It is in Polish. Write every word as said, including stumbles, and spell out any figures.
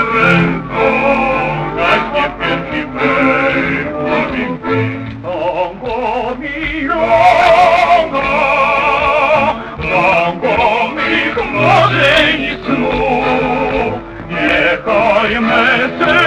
ręką, gaśnie pierwszy wejść. Tango milonga, tango mych marzeń i snów, niechaj me serce